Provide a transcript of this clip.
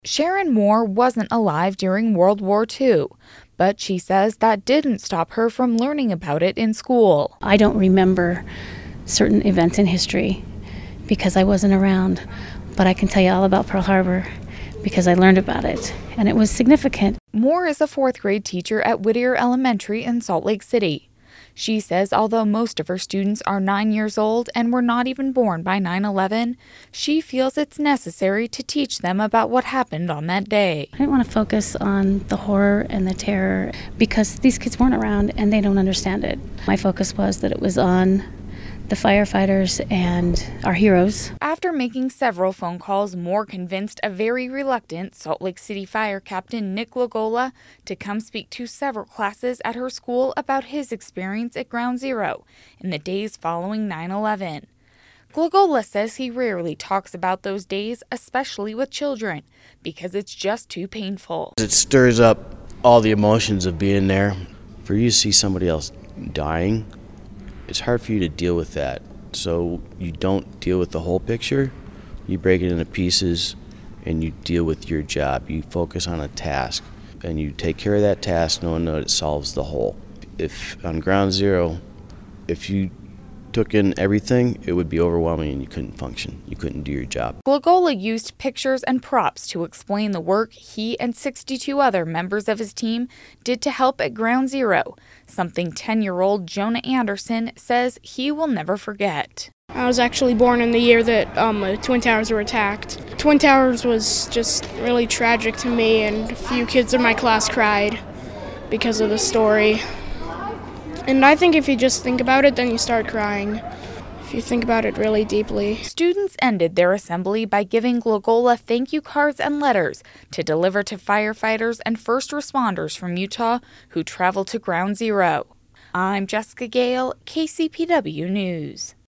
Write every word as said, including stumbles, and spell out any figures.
Sharon Moore wasn't alive during World War Two, but she says that didn't stop her from learning about it in school. I don't remember certain events in history because I wasn't around, but I can tell you all about Pearl Harbor because I learned about it, and it was significant. Moore is a fourth grade teacher at Whittier Elementary in Salt Lake City. She says although most of her students are nine years old and were not even born by nine eleven, she feels it's necessary to teach them about what happened on that day. I didn't want to focus on the horror and the terror because these kids weren't around and they don't understand it. My focus was that it was on the firefighters and our heroes. After making several phone calls, Moore convinced a very reluctant Salt Lake City Fire Captain Nick Lagola to come speak to several classes at her school about his experience at Ground Zero in the days following nine eleven. Lagola says he rarely talks about those days, especially with children, because it's just too painful. It stirs up all the emotions of being there. For you to see somebody else dying, it's hard for you to deal with that. So you don't deal with the whole picture. You break it into pieces and you deal with your job. You focus on a task and you take care of that task knowing that it solves the whole. If on Ground Zero, if you took in everything, it would be overwhelming and you couldn't function. You couldn't do your job. Lagola used pictures and props to explain the work he and sixty-two other members of his team did to help at Ground Zero, something ten-year-old Jonah Anderson says he will never forget. I was actually born in the year that um, the Twin Towers were attacked. Twin Towers was just really tragic to me, and a few kids in my class cried because of the story. And I think if you just think about it, then you start crying, if you think about it really deeply. Students ended their assembly by giving Lagola thank you cards and letters to deliver to firefighters and first responders from Utah who traveled to Ground Zero. I'm Jessica Gale, K C P W News.